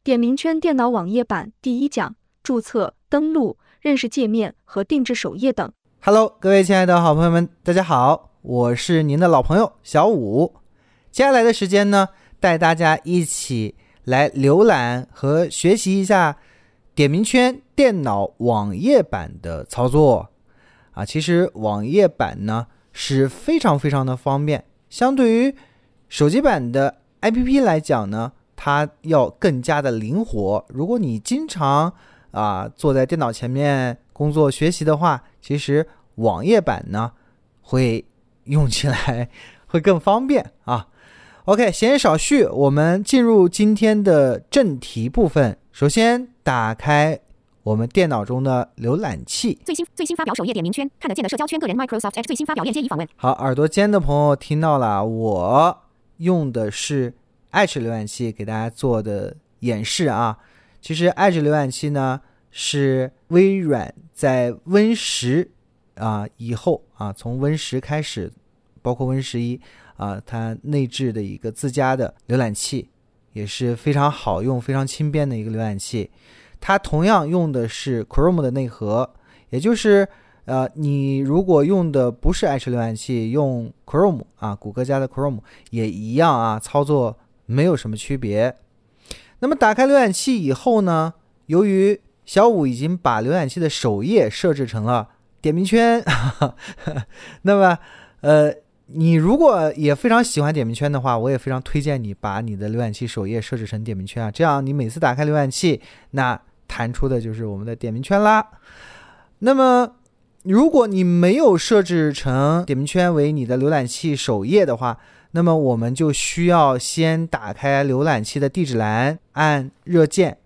点名圈电脑网页版第1讲：注册、登录、认识界面和定制首页等。 Hello， 各位亲爱的好朋友们，大家好，我是您的老朋友小武。接下来的时间呢，带大家一起来浏览和学习一下点名圈电脑网页版的操作啊。其实网页版呢是非常的方便，相对于手机版的 APP 来讲呢，它要更加的灵活。如果你经常坐在电脑前面工作学习的话，其实网页版呢会用起来会更方便啊。OK， 闲言少叙，我们进入今天的正题部分。首先打开我们电脑中的浏览器， 最新发表首页点名圈，看得见的社交圈个人 Microsoft Edge 最新发表链接已访问。 好，耳朵尖的朋友听到了，我用的是 Edge 浏览器给大家做的演示啊。其实 Edge 浏览器呢是微软在 Win10 以后从 Win10 开始，包括 Win11它内置的一个自家的浏览器，也是非常好用非常轻便的一个浏览器。它同样用的是 Chrome 的内核，也就是你如果用的不是 Edge 浏览器，用 Chrome 谷歌家的 Chrome 也一样操作没有什么区别。那么打开浏览器以后呢，由于小武已经把浏览器的首页设置成了点名圈那么你如果也非常喜欢点名圈的话，我也非常推荐你把你的浏览器首页设置成点名圈这样你每次打开浏览器，那弹出的就是我们的点名圈啦。那么如果你没有设置成点名圈为你的浏览器首页的话，那么我们就需要先打开浏览器的地址栏，按热键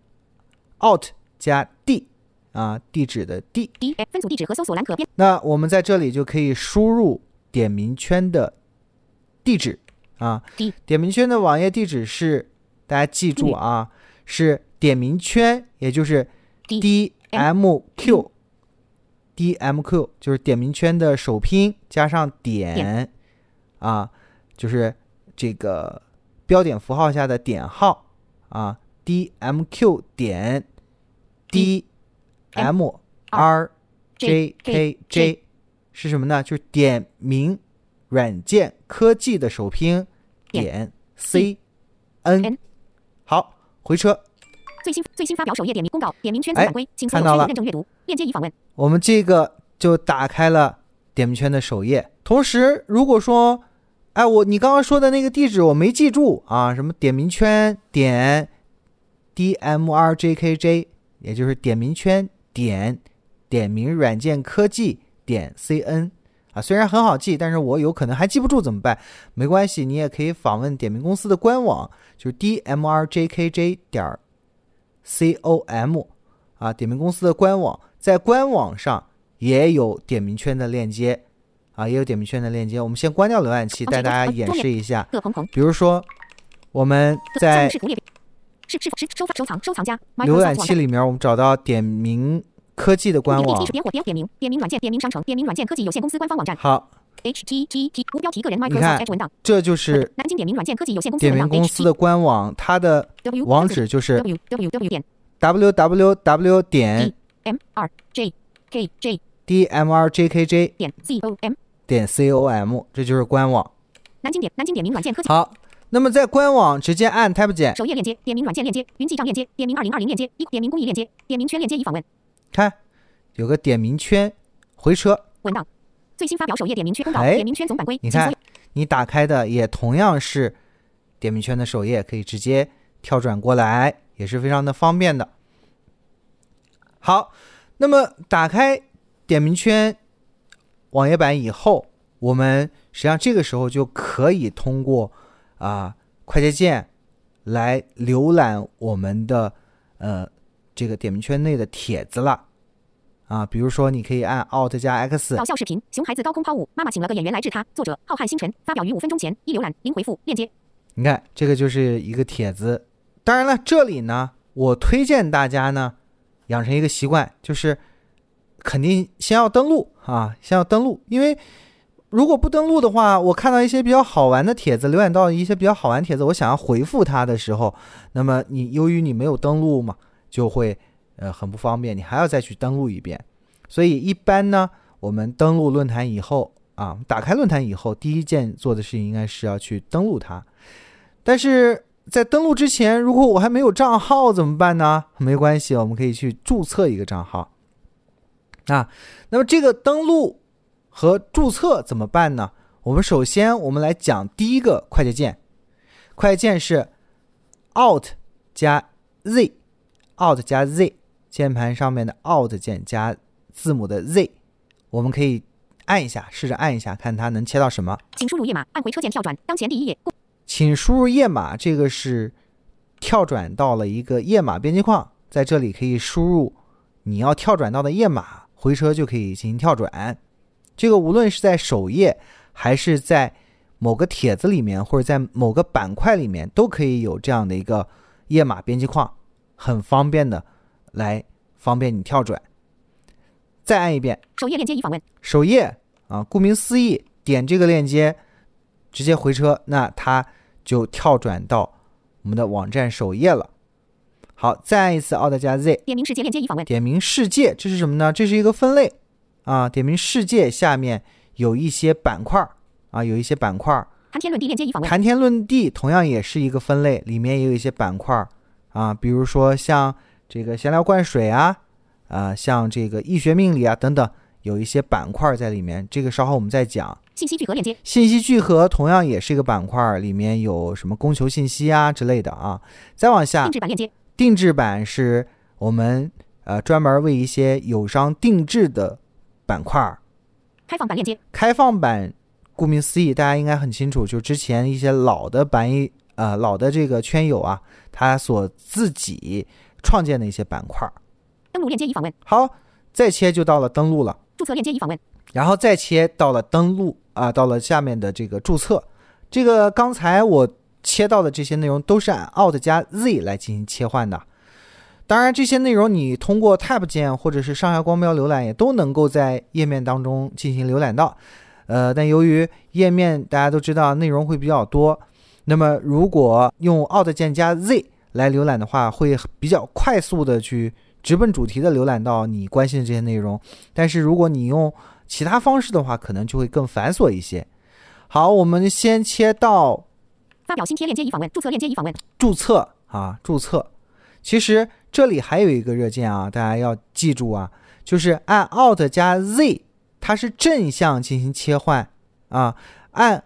Alt 加 D 地址的 D 分组地址和搜索栏可变。 那我们在这里就可以输入点名圈的地址点名圈的网页地址是，大家记住是点名圈，也就是 DMQ 就是点名圈的首拼加上点就是这个标点符号下的点号DMQ 点 DMRJKJ 是什么呢？就是点名软件科技的首拼点 CN。 好，回车。 最新发表首页点名公告，点名圈总版规，请所有圈友认证阅读，链接已访问。 我们这个就打开了点名圈的首页。同时如果说你刚刚说的那个地址我没记住什么点名圈点 DMRJKJ， 也就是点名圈点名软件科技点 CN 虽然很好记，但是我有可能还记不住怎么办？没关系，你也可以访问点名公司的官网，就是 DMRJKJ 点 COM 点名公司的官网，在官网上也有点名圈的链接也有点名圈的链接。我们先关掉浏览器，带大家演示一下。比如说我们在收藏家浏览器里面，我们找到点名科技的官网， 点名软件点名商城点名软件科技有限公司官方网站。 好， HTTP 无标题个人 Microsoft Edge 文档， 这就是南京点名软件科技有限公司点名公司的官网，它的网址就是 www 点 DMRJKJ 点 COM， 这就是官网。 南京点名软件科技。 好，那么在官网直接按 Tab 键， 首页链接、点名软件链接、云记账链接、点名2020链接、点名公益链接、点名圈链接已访问。 看有个点名圈，回车文档，最新发表首页点名圈公告，点名圈总版规。 你看你打开的也同样是点名圈的首页，可以直接跳转过来，也是非常的方便的。好，那么打开点名圈网页版以后，我们实际上这个时候就可以通过快捷键来浏览我们的这个点名圈内的帖子了比如说你可以按 Alt 加 X。 搞笑视频，熊孩子高空抛物，妈妈请了个演员来治他，作者浩瀚星辰，发表于5分钟前，一浏览零回复，链接。 你看这个就是一个帖子。当然了，这里呢我推荐大家呢养成一个习惯，就是肯定先要登录因为如果不登录的话，我看到一些比较好玩的帖子，浏览到一些比较好玩的帖子，我想要回复它的时候，那么由于你没有登录嘛，就会很不方便，你还要再去登录一遍。所以一般呢，我们登录论坛以后啊，打开论坛以后，第一件做的事情应该是要去登录它。但是在登录之前，如果我还没有账号怎么办呢？没关系，我们可以去注册一个账号啊。那么这个登录和注册怎么办呢？首先我们来讲第一个快捷键，快捷键是 Alt 加 Z， Alt 加 Z， 键盘上面的 Alt 键加字母的 Z， 我们可以按一下，试着按一下，看它能切到什么。 请输入页码，按回车键跳转当前第一页。 请输入页码，这个是跳转到了一个页码编辑框，在这里可以输入你要跳转到的页码，回车就可以进行跳转。这个无论是在首页还是在某个帖子里面，或者在某个板块里面，都可以有这样的一个页码编辑框，很方便的来方便你跳转。再按一遍首页链接已访问。 首页啊，顾名思义，点这个链接直接回车，那它就跳转到我们的网站首页了。好，再按一次 Alt 加 Z， 点名世界链接已访问。 点名世界，这是什么呢？这是一个分类啊。点名世界下面有一些板块啊，有一些板块。 谈天论地链接已访问。 谈天论地同样也是一个分类，里面也有一些板块啊，比如说像这个闲聊灌水啊，像这个易学命理啊等等，有一些板块在里面，这个稍后我们再讲。 信息聚合链接， 信息聚合同样也是一个板块，里面有什么供求信息啊之类的啊。再往下， 定制版链接， 定制版是我们专门为一些友商定制的板块。 开放版链接， 开放版顾名思义，大家应该很清楚，就之前一些老的老的这个圈友啊，他所自己创建的一些板块。 登录链接已访问。 好，再切就到了登录了。 注册链接已访问。 然后再切到了登录到了下面的这个注册。这个刚才我切到的这些内容都是按 Alt 加 Z 来进行切换的。当然这些内容你通过 Tab 键或者是上下光标浏览也都能够在页面当中进行浏览到。但由于页面大家都知道内容会比较多，那么如果用 Alt 键加 Z 来浏览的话，会比较快速的去直奔主题的浏览到你关心的这些内容。但是如果你用其他方式的话，可能就会更繁琐一些。好，我们先切到发表新贴链接已访问，注册链接已访问。 注册啊，注册。其实这里还有一个热键啊，大家要记住啊，就是按 Alt 加 Z， 它是正向进行切换啊，按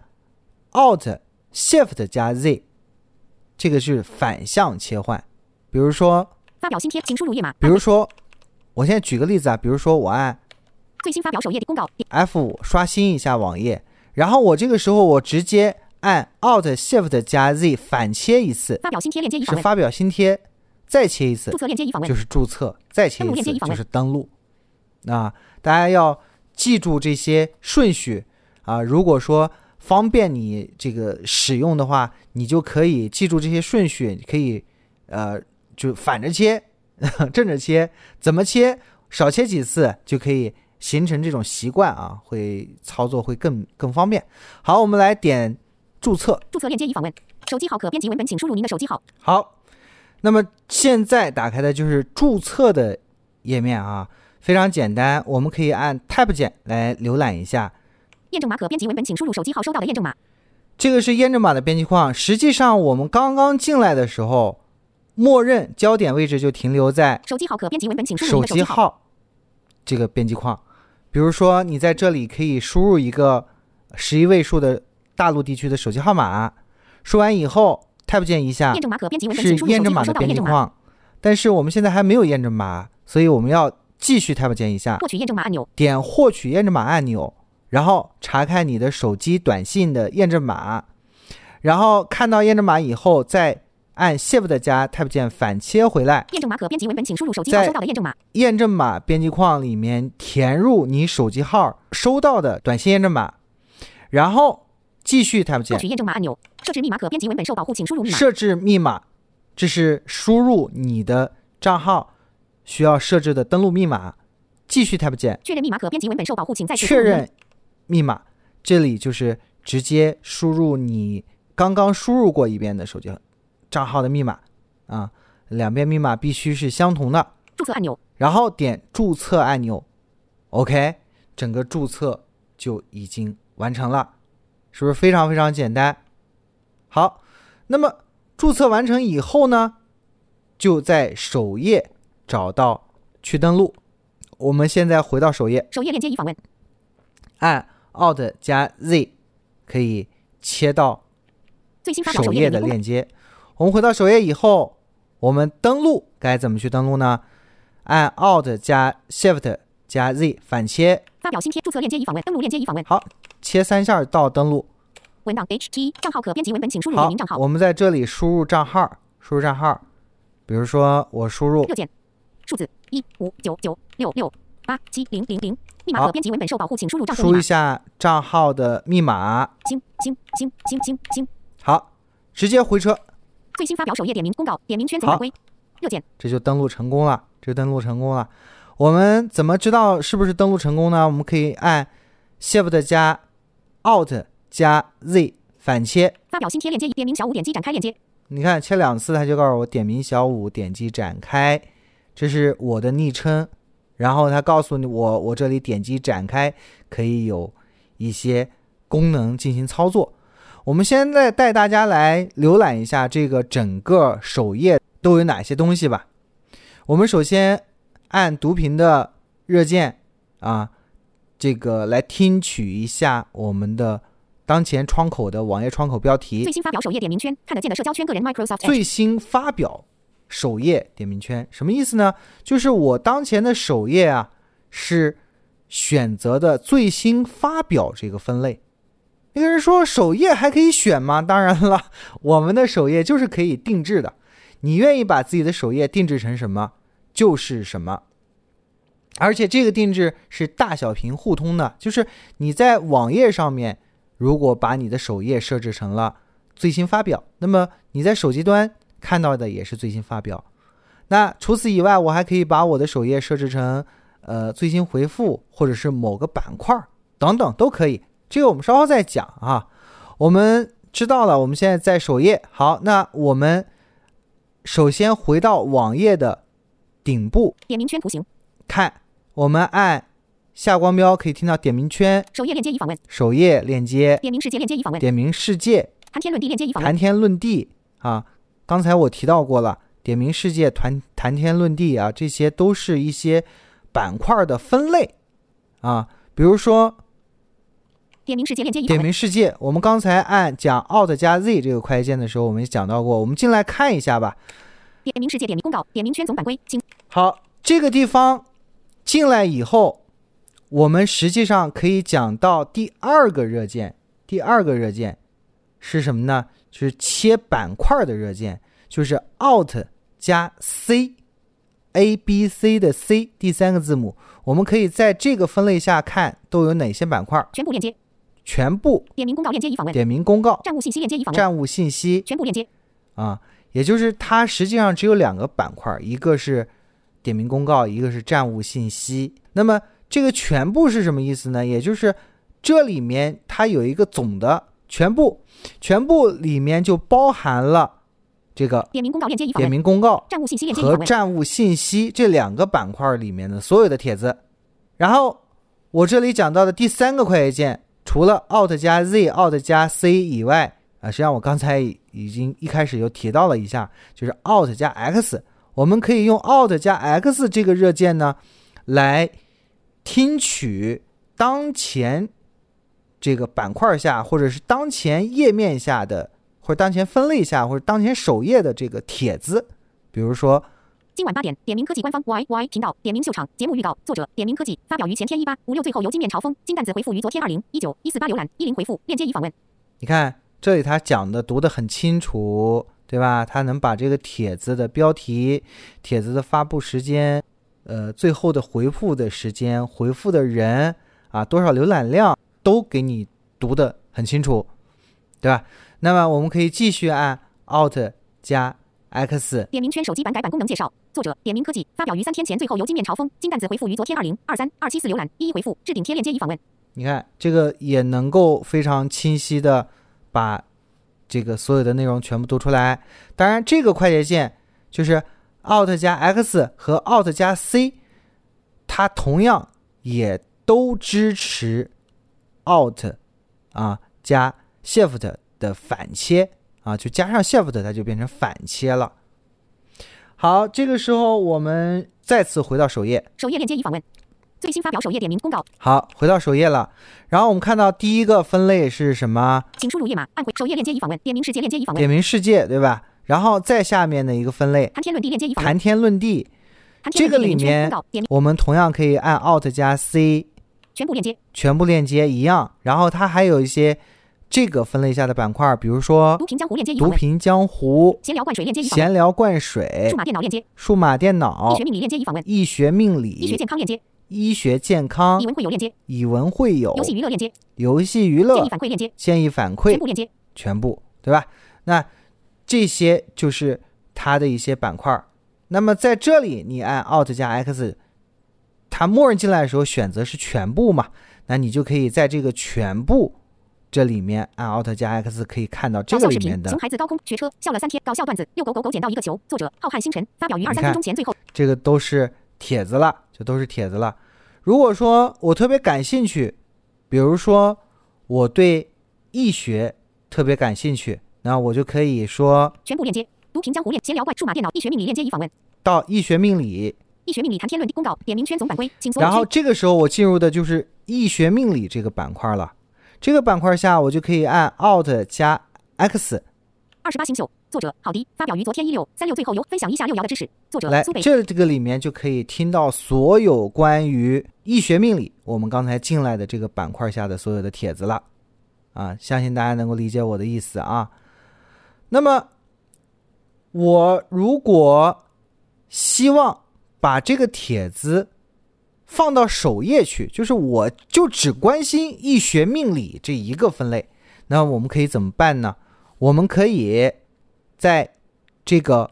Alt Shift 加 Z， 这个是反向切换。比如说发表新贴，请输入页码。 比如说，我现在举个例子啊，比如说我按最新发表首页的公告 F5 刷新一下网页，然后我这个时候我直接按 Alt Shift 加 Z 反切一次， 发表新贴链接已访问。 是发表新贴，再切一次注册链接已访问， 就是注册，再切一次就是登录。大家要记住这些顺序啊。如果说方便你这个使用的话，你就可以记住这些顺序，你可以就反着切正着切，怎么切少切几次就可以形成这种习惯啊，会操作会更方便。好，我们来点注册。 注册链接已访问。手机号可编辑文本，请输入您的手机号。 好，那么现在打开的就是注册的页面啊，非常简单，我们可以按 Tab 键来浏览一下。 验证码可编辑文本，请输入手机号收到的验证码。 这个是验证码的编辑框。实际上我们刚刚进来的时候，默认焦点位置就停留在手机号可编辑文本，请输入您的手机号这个编辑框。比如说你在这里可以输入一个11位数的大陆地区的手机号码，输完以后 Tab 键一下验证码可编辑文本， 是请输入验证码的手机号收到的验证码。 编辑框。但是我们现在还没有验证码，所以我们要继续 Tab 键一下， 获取验证码按钮， 点获取验证码按钮，然后查看你的手机短信的验证码，然后看到验证码以后再按 Shift 加 Tab 键反切回来， 验证码可编辑文本，请输入手机号收到的验证码。 验证码编辑框里面填入你手机号收到的短信验证码，然后继续 Tab 键获取验证码按钮，设置密码可编辑文本受保护，请输入密码。 设置密码，这是输入你的账号需要设置的登录密码。继续 Tab 键确认密码可编辑文本受保护，请再次输入确认密码， 这里就是直接输入你刚刚输入过一遍的手机账号的密码啊，两遍密码必须是相同的。 注册按钮， 然后点注册按钮 OK， 整个注册就已经完成了，是不是非常非常简单？好，那么注册完成以后呢，就在首页找到去登录。我们现在回到首页， 首页链接已访问， 按 Alt 加 Z 可以切到最新发表首页的链接。我们回到首页以后，我们登录该怎么去登录呢？按 Alt 加 Shift 加 Z 反切， 发表新贴，注册链接已访问，登录链接已访问。 好，切3下到登录。 文档 HT 账号可编辑文本，请输入点名账号。 我们在这里输入账号，比如说我输入热键数字15996687000，密码可编辑文本受保护，请输入账户密码。 输一下账号的密码。 星。 好，直接回车。 最新发表首页点名公告，点名圈总版规。热键， 这就登录成功了，我们怎么知道是不是登录成功呢？我们可以按 Shift 加 Alt 加 Z 反切， 发表新贴链接，点名小五点击展开链接。 你看切2次，它就告诉我点名小五，点击展开，这是我的昵称。然后它告诉你我这里点击展开可以有一些功能进行操作。我们现在带大家来浏览一下这个整个首页都有哪些东西吧。我们首先按读屏的热键啊，这个来听取一下我们的当前窗口的网页窗口标题。 最新发表首页点名圈，看得见的社交圈个人 Microsoft Edge。 最新发表首页点名圈什么意思呢？就是我当前的首页啊是选择的最新发表这个分类。那个人说首页还可以选吗？当然了，我们的首页就是可以定制的，你愿意把自己的首页定制成什么就是什么。而且这个定制是大小屏互通的，就是你在网页上面如果把你的首页设置成了最新发表，那么你在手机端看到的也是最新发表。那除此以外，我还可以把我的首页设置成最新回复，或者是某个板块等等都可以，这个我们稍后再讲啊。我们知道了，我们现在在首页。好，那我们首先回到网页的顶部， 点名圈图形， 看我们按下光标可以听到点名圈， 首页链接已访问， 首页链接， 点名世界链接已访问， 点名世界， 谈天论地链接已访问， 谈天论地啊，刚才我提到过了，点名世界、谈天论地啊，这些都是一些板块的分类啊。比如说点名世界链接已访点问， 名世界，我们刚才按讲 Alt 加 Z 这个快捷键的时候，我们也讲到过，我们进来看一下吧。 点名世界点名公告，点名圈总版规，请。 好，这个地方进来以后，我们实际上可以讲到第二个热键是什么呢？就是切板块的热键，就是 Alt 加 C， A B C 的 C 第3个字母。我们可以在这个分类下看都有哪些板块。 全部链接， 全部点名公告链接已访问， 点名公告， 站务信息链接已访问， 站务信息， 全部链接啊，也就是它实际上只有2个板块，一个是点名公告，一个是站务信息。那么这个全部是什么意思呢？也就是这里面它有一个总的全部里面就包含了这个点名公告链接已访问， 点名公告站务信息链接已访和问， 站务信息这2个板块里面的所有的帖子。然后我这里讲到的第3个快捷键，除了 Alt 加 Z、Alt 加 C 以外啊，实际上我刚才已经一开始就提到了一下，就是 Alt 加 X。我们可以用 Alt 加 X 这个热键呢，来听取当前这个板块下，或者是当前页面下的，或者当前分类下，或者当前首页的这个帖子。比如说今晚8点，点名科技官方 YY 频道，点名秀场节目预告，作者点名科技，发表于前天1856，最后由金面朝风金蛋子回复于昨天2019-148浏览10回复链接已访问。 你看这里他讲的读得很清楚，对吧？他能把这个帖子的标题、帖子的发布时间、最后的回复的时间、回复的人啊，多少浏览量都给你读得很清楚，对吧？那么我们可以继续按 Alt 加 X， 点名圈手机版改版功能介绍，作者点名科技，发表于3天前，最后由金面朝风金蛋子回复于昨天2023-274浏览11回复置顶贴链接已访问。 你看这个也能够非常清晰的把这个所有的内容全部读出来。当然这个快捷键就是 Alt 加 X 和 Alt 加 C， 它同样也都支持 Alt 加 Shift 的反切就加上 Shift 它就变成反切了。好，这个时候我们再次回到首页， 首页链接已访问，最新发表首页点名公告。 好，回到首页了。然后我们看到第一个分类是什么？ 请输入页码，按回首页链接已访问，点名世界链接已访问， 点名世界，对吧？然后再下面的一个分类， 谈天论地链接已访问， 谈天论地。这个里面我们同样可以按 Alt 加 C， 全部链接， 全部链接一样。然后它还有一些这个分类下的板块，比如说毒品江湖链接已访问， 毒品江湖、 闲聊灌水链接已访问， 闲聊灌水、 数码电脑链接、 数码电脑、 医学命理链接已访问， 医学命理、 医学健康链接、 医学健康、 以文会友链接、 以文会友、 游戏娱乐链接、 游戏娱乐、 建议反馈链接、 建议反馈、 全部链接， 全部，对吧？那这些就是它的一些板块。那么在这里你按 Alt 加 X， 它默认进来的时候选择是全部嘛，那你就可以在这个全部这里面按 Alt 加 X 可以看到这个里面的熊孩子高空学车笑了3天，搞笑段子，遛狗狗狗捡到一个球，作者浩瀚星辰，发表于23分钟前，最后这个都是帖子了，这都是帖子了。如果说我特别感兴趣，比如说我对易学特别感兴趣，那我就可以说全部链接，毒品江湖链、闲聊怪、数码电脑、医学命理链接已访问， 到医学命理， 医学命理谈天论地公告，点名圈总版规，请所有然后这个时候我进入的就是医学命理这个板块了。这个板块下我就可以按 Alt 加 X。 28星宿，作者郝迪，发表于昨天16/36，最后由分享一下6爻的知识，作者来苏北。 这个里面就可以听到所有关于医学命理我们刚才进来的这个板块下的所有的帖子了相信大家能够理解我的意思啊。那么我如果希望把这个帖子放到首页去，就是我就只关心医学命理这一个分类，那我们可以怎么办呢？我们可以在这个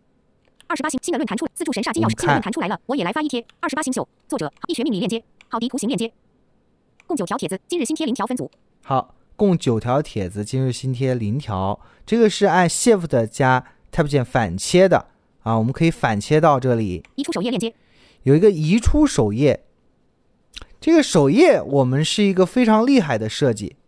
28星新的论坛出，自助神煞金钥匙新的论坛出来了，我也来发一贴。28星宿，作者医学命理链接，郝迪图形链接，共9条帖子，今日新贴0条分组。 好，共9条帖子，今日新贴0条，这个是按 Shift 加 Tab 键反切的我们可以反切到这里， 移出首页链接， 有一个移出首页。这个首页我们是一个非常厉害的设计，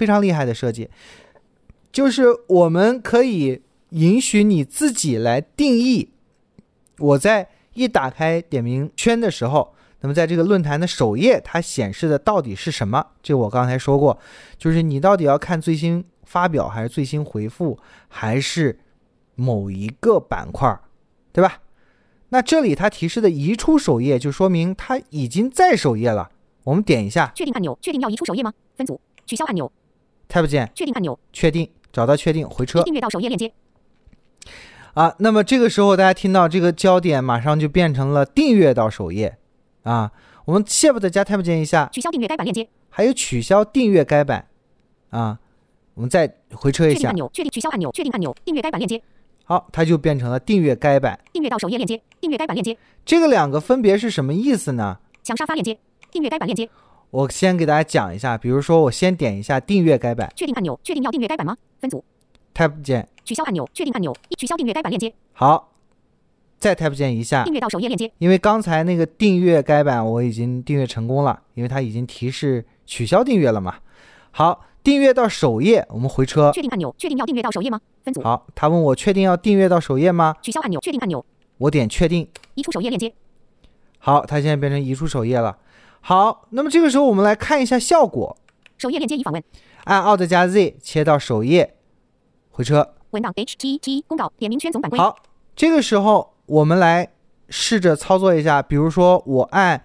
就是我们可以允许你自己来定义，我在一打开点名圈的时候，那么在这个论坛的首页它显示的到底是什么，这我刚才说过，就是你到底要看最新发表还是最新回复还是某一个板块，对吧？那这里它提示的移出首页就说明它已经在首页了，我们点一下确定按钮，确定要移出首页吗？分组，取消按钮 Tab 键， 确定按钮， 确定，找到确定，回车订阅到首页链接那么这个时候大家听到这个焦点马上就变成了订阅到首页我们 Shift 加 Tab 键一下， 取消订阅该版链接， 还有取消订阅该版我们再回车一下， 确定按钮，确定取消按钮，确定按钮，订阅该版链接， 好，它就变成了订阅该版， 订阅到首页链接，订阅该版链接。 这个两个分别是什么意思呢？ 抢沙发链接，订阅该版链接。 我先给大家讲一下，比如说我先点一下订阅该版， 确定按钮，确定要订阅该版吗？分组 Tab 键， 取消按钮，确定按钮，取消订阅该版链接。 好，再 Tab 键一下， 订阅到首页链接。 因为刚才那个订阅该版我已经订阅成功了，因为它已经提示取消订阅了嘛。好，订阅到首页，我们回车， 确定按钮，确定要订阅到首页吗？分组。 好，他问我确定要订阅到首页吗？ 取消按钮，确定按钮， 我点确定， 移出首页链接。 好，它现在变成移出首页了。好，那么这个时候我们来看一下效果。 首页链接已访问， 按 Alt 加 Z 切到首页，回车。 文档 HTT 公告，点名圈总版规。 好，这个时候我们来试着操作一下，比如说我按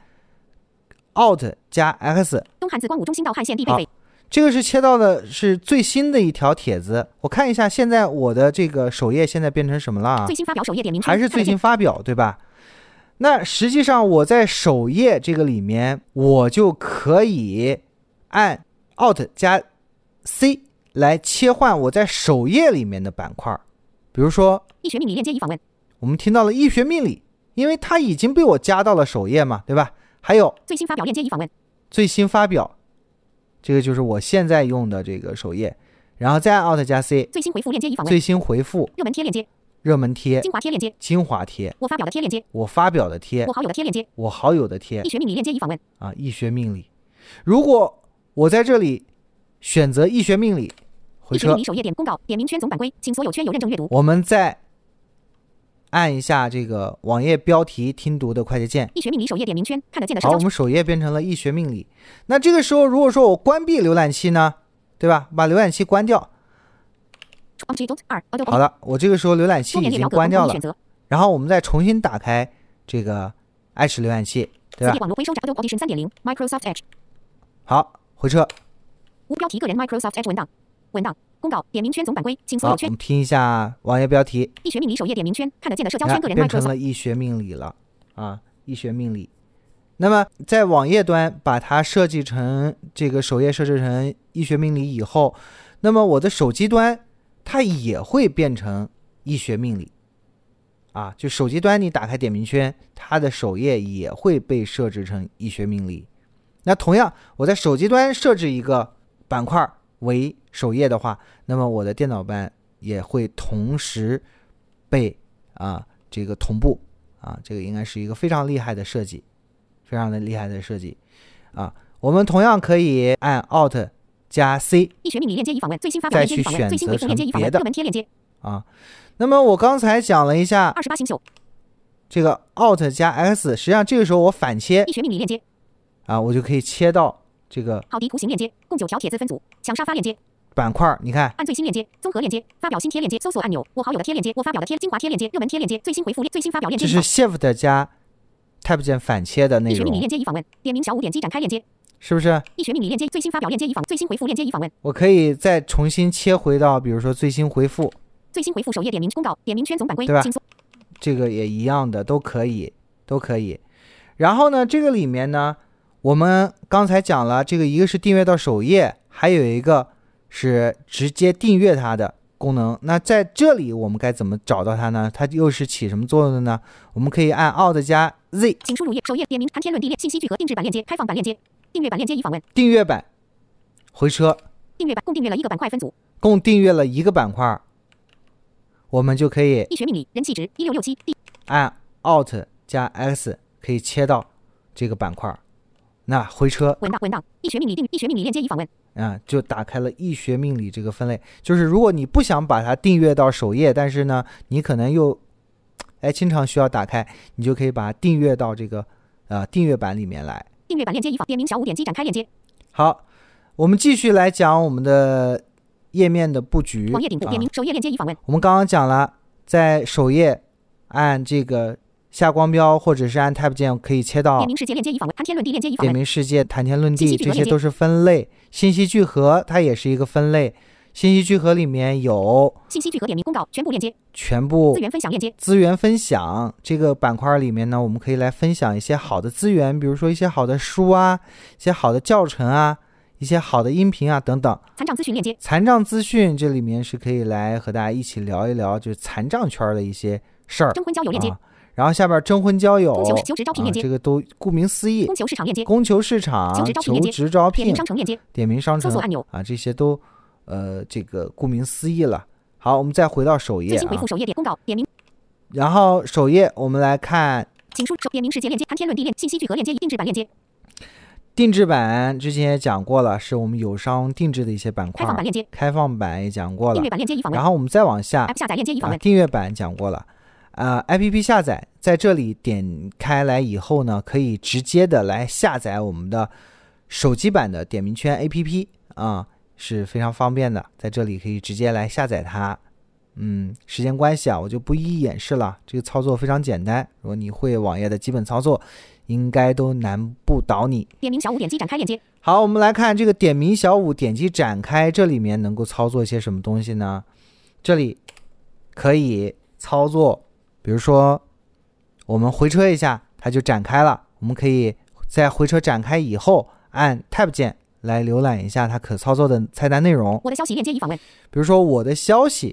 Alt 加 X， 东汉子光武中心到汉县地贝贝。 这个是切到的是最新的一条帖子，我看一下现在我的这个首页现在变成什么了最新发表首页点名圈还是最新发表，对吧？那实际上我在首页这个里面，我就可以按 Alt 加 C 来切换我在首页里面的板块。比如说医学命理链接已访问， 我们听到了医学命理，因为它已经被我加到了首页嘛，对吧？还有最新发表链接已访问， 最新发表这个就是我现在用的这个首页，然后再按 Alt 加 C， 最新回复链接已访问， 最新回复热门贴链接， 热门贴， 精华贴链接， 精华贴， 我发表的贴链接， 我发表的贴， 我好友的贴链接， 我好友的贴， 易学命理链接已访问啊，易学命理。如果我在这里选择易学命理，回车易学命理首页点公告，点名圈总版规，请所有圈友认证阅读。 我们再按一下这个网页标题听读的快捷键。 易学命理首页点名圈看得见的社好， 交圈。 我们首页变成了易学命理。那这个时候如果说我关闭浏览器呢，对吧？把浏览器关掉。好了，我这个时候浏览器已经关掉了。然后我们再重新打开这个爱驰浏览器，对吧？ 网络回收 Adobe Audition 3.0 Microsoft Edge。 好，回车。 无标题个人 Microsoft Edge 文档公告点名圈总版规，请所有圈。 我们听一下网页标题。 易学命理首页点名圈看得见的社交圈个人 Microsoft 变成了易学命理了啊，易学命理。那么在网页端把它设计成这个首页设置成易学命理以后，那么我的手机端它也会变成易学命理啊，就手机端你打开点名圈，它的首页也会被设置成易学命理。那同样我在手机端设置一个板块为首页的话，那么我的电脑端也会同时被这个同步啊，这个应该是一个非常厉害的设计，非常的厉害的设计啊。我们同样可以按 Alt 加 C， 易学命理链接已访问，最新发表链接已访问，最新回复链接已访问，热门贴链接啊。那么我刚才讲了一下 28星宿， 这个 Alt 加 X， 实际上这个时候我反切易学命理链接啊，我就可以切到这个好迪图形链接，共9条帖子分组，抢沙发链接板块，你看按最新链接、综合链接、发表新贴链接、搜索按钮、我好友的贴链接、我发表的贴、精华贴链接、热门贴链接、最新回复、最新发表链接。 这是 Shift 加 Tab 键反切的内容。 易学命理链接已访问，点名小5点击展开链接， 是不是？ 易学命理链接最新发表链接已访，最新回复链接已访问。 我可以再重新切回到，比如说最新回复。 最新回复首页点名公告，点名圈总版规， 对吧？这个也一样的，都可以。然后呢，这个里面呢，我们刚才讲了，这个一个是订阅到首页，还有一个是直接订阅它的功能。那在这里我们该怎么找到它呢？它又是起什么作用的呢？我们可以按 Alt 加 Z， 请输入首页点名谈天论地链信息聚合定制版链接、开放版链接、订阅版链接已访问。 订阅版，回车。 订阅版共订阅了1个板块分组， 共订阅了1个板块，我们就可以易学命理人气值1667 按 Alt 加 X 可以切到这个板块。那回车文档易学命理链接已访问啊，就打开了易学命理这个分类。就是如果你不想把它订阅到首页，但是呢你可能又经常需要打开，你就可以把它订阅到这个订阅版里面来。 订阅版链接已访，点名小5点击展开链接。 好，我们继续来讲我们的页面的布局。 网页顶部点名首页链接已访问。 我们刚刚讲了，在首页按这个下光标或者是按 Tab 键可以切到点名世界链接已访问，谈天论地链接已访问。 点名世界、谈天论地，这些都是分类。信息聚合它也是一个分类，信息聚合里面有信息聚合点名公告全部链接、 全部资源分享链接。 资源分享这个板块里面呢，我们可以来分享一些好的资源，比如说一些好的书啊，一些好的教程啊，一些好的音频啊等等。 残障资讯链接， 残障资讯这里面是可以来和大家一起聊一聊，就是残障圈的一些事儿。 征婚交友链接。 然后下边征婚交友、 求职招聘链接， 这个都顾名思义。 供求市场链接， 供求市场、求职招聘、 点名商城链接、 点名商城、 搜索按钮这些都这个顾名思义了。好，我们再回到首页最新回复首页点公告点名。 然后首页我们来看， 请输点名世界链接、谈天论地链信息聚合链接、定制版链接。 定制版之前也讲过了，是我们友商定制的一些板块。 开放版链接， 开放版也讲过了。 订阅版链接已访问。 然后我们再往下 ，App 下载链接已访问。 订阅版讲过了。APP 下载在这里点开来以后呢，可以直接的来下载我们的手机版的点名圈 APP 是非常方便的，在这里可以直接来下载它。时间关系我就不一一演示了，这个操作非常简单，如果你会网页的基本操作，应该都难不倒你。 点名小5点击展开链接。 好，我们来看这个点名小5点击展开，这里面能够操作些什么东西呢？这里可以操作，比如说我们回车一下，它就展开了。我们可以在回车展开以后按 Tab 键来浏览一下它可操作的菜单内容。 我的消息链接已访问。 比如说我的消息，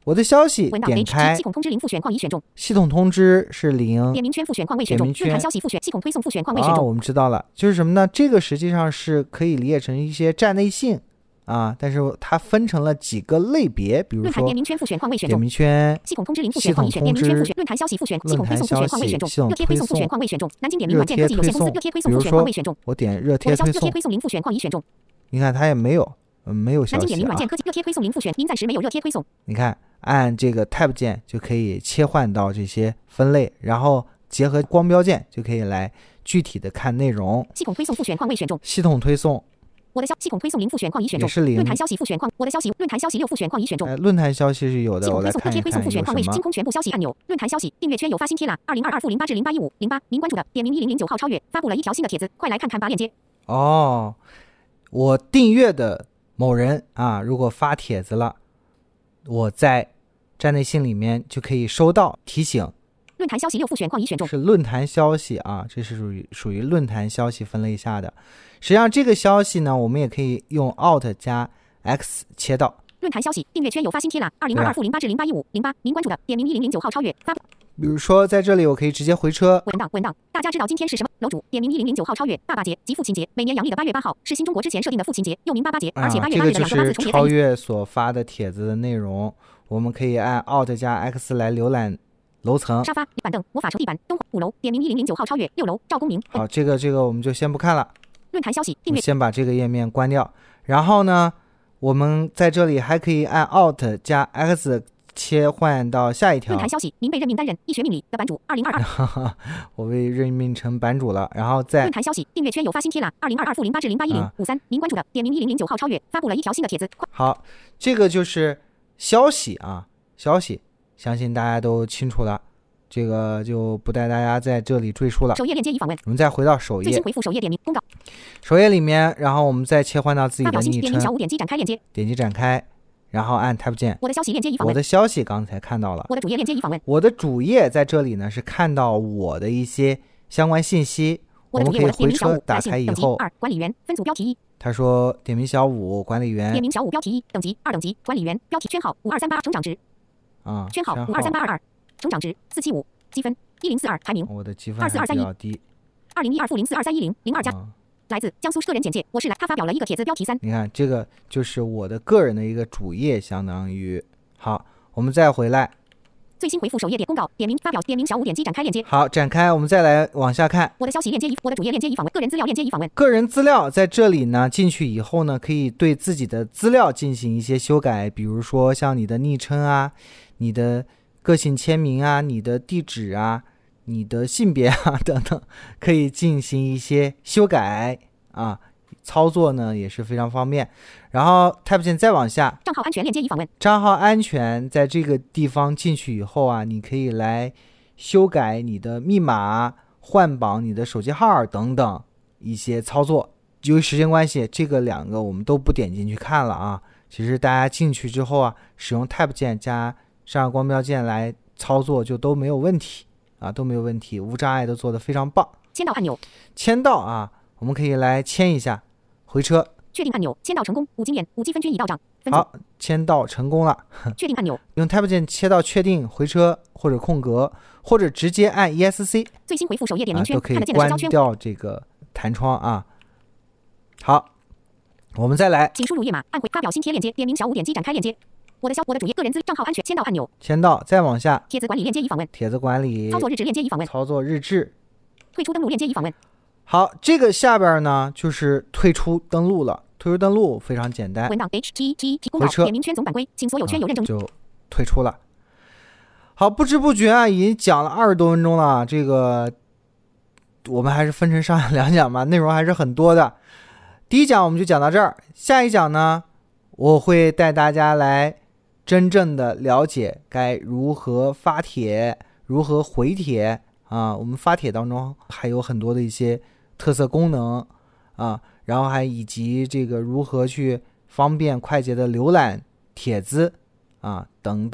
我的消息文档点 HT 开系统通知零复选框已选中， 系统通知是0， 点名圈复选框未选中， 点名圈论坛消息复选系统推送复选框未选中。 我们知道了，就是什么呢？这个实际上是可以理解成一些站内信啊，但是它分成了几个类别，比如说论坛点名圈复选框未选点中， 名圈、 系统通知零复选框已选，点名圈复选，论坛消息复选，系统推送复选框未选中，热贴推送复选框未选中，南京点名软件科技有限公司热贴推送复选框未选中， 我点热我的消贴推送， 热贴推送零复选框已选中， 你看它也没有，没有消息啊南京点名软。件科技热贴推送零复选，您暂时没有热贴推送。 你看，按这个 Tab 键就可以切换到这些分类，然后结合光标键就可以来具体的看内容。 系统推送复选框未选中， 系统推送我的系统推送零复选框已选中， 也是0。 论坛消息复选框，我的消息论坛消息6复选框已选中。 论坛消息是有的， 系统推送热我来看一看贴推送复选有什么框未清。空全部消息按钮，论坛消息订阅圈有发新贴啦，2022-08至0815-08，您关注的点名1009号超越发布了一条新的帖子，快来看看吧链接。 哦，我订阅的某人啊，如果发帖子了，我在站内信里面就可以收到提醒。 论坛消息6复选框已选中， 是论坛消息啊，这是属于论坛消息分类下的。实际上这个消息呢，我们也可以用 Alt 加 X 切到。 论坛消息订阅圈有发新贴啦，2022-08至0815-08，您关注的点名1009号超越发布。 比如说在这里我可以直接回车。 文档，大家知道今天是什么？楼主点名1009号超越爸爸节及父亲节，每年阳历的8月8号是新中国之前设定的父亲节，又名88节，而且8月8日的两个八字重叠在一起。 这个就是超越所发的帖子的内容，我们可以按 Alt 加 X 来浏览楼层。 沙发、板凳、魔法城地板、东5楼，点名1009号超越6楼赵公明。 好，这个我们就先不看了。 论坛消息订阅， 先把这个页面关掉，然后呢，我们在这里还可以按 Alt 加 X 切换到下一条。 论坛消息，您被任命担任医学命理的版主，2022。 我被任命成版主了，然后在论坛消息订阅圈有发新贴啦，2022-08至0810-53，您关注的点名1009号超越发布了一条新的帖子。 好，这个就是消息啊，消息，相信大家都清楚了。这个就不带大家在这里赘述了。 首页链接已访问。 我们再回到首页， 最新回复首页点名公告。 首页里面，然后我们再切换到自己的昵称， 点名小5点击展开链接， 点击展开，然后按 Tab 键。 我的消息链接已访问。 我的消息刚才看到了。 我的主页链接已访问。 我的主页在这里呢，是看到我的一些相关信息。我们可以回车打开以后 ，2管理员分组标题1。 他说点名小5管理员。 点名小5标题1等级2等级管理员标题圈号5238成长值。圈号52382成长值475积分1042排名。 我的积分还比较低。 2012-04231002加。来自江苏个人简介，我是来。他发表了一个帖子标题3。 你看这个就是我的个人的一个主页，相当于。好，我们再回来。 最新回复首页点公告，点名发表，点名小5点击展开链接。 好，展开，我们再来往下看。 我的消息链接已，我的主页链接已访问，个人资料链接已访问。 个人资料在这里呢，进去以后呢，可以对自己的资料进行一些修改，比如说像你的昵称啊，你的个性签名啊，你的地址啊，你的性别啊等等，可以进行一些修改啊。操作呢也是非常方便。然后 Tab 键再往下， 账号安全链接已访问。 账号安全在这个地方进去以后啊，你可以来修改你的密码、换绑你的手机号等等一些操作。由于时间关系，这个2个我们都不点进去看了啊。其实大家进去之后啊，使用 Tab 键加上光标键来操作就都没有问题啊，都没有问题，无障碍，都做得非常棒。 签到按钮， 签到啊，我们可以来签一下。回车， 确定按钮，签到成功，5经验，5积分均已到账。 好，签到成功了。 确定按钮， 用 Tab 键切到确定，回车或者空格，或者直接按 ESC。 最新回复首页点名圈， 都可以关掉这个弹窗啊。好，我们再来， 请输入页码，按回发表新贴链接，点名小5点击展开链接。我的主页个人资账号安全签到按钮， 签到再往下， 帖子管理链接已访问。 帖子管理操作日志链接已访问。 操作日志退出登录链接已访问。 好，这个下边呢就是退出登录了。退出登录非常简单， 文档 HTTP 公告点名圈总版规，请所有圈有认证就退出了。好，不知不觉啊，已经讲了20多分钟了。这个我们还是分成上下2讲吧，内容还是很多的。第一讲我们就讲到这儿，下一讲呢，我会带大家来真正的了解该如何发帖，如何回帖啊。我们发帖当中还有很多的一些特色功能啊，然后还以及这个如何去方便快捷的浏览帖子啊等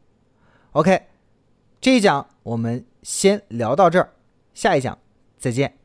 等。OK， 这一讲我们先聊到这儿，下一讲再见。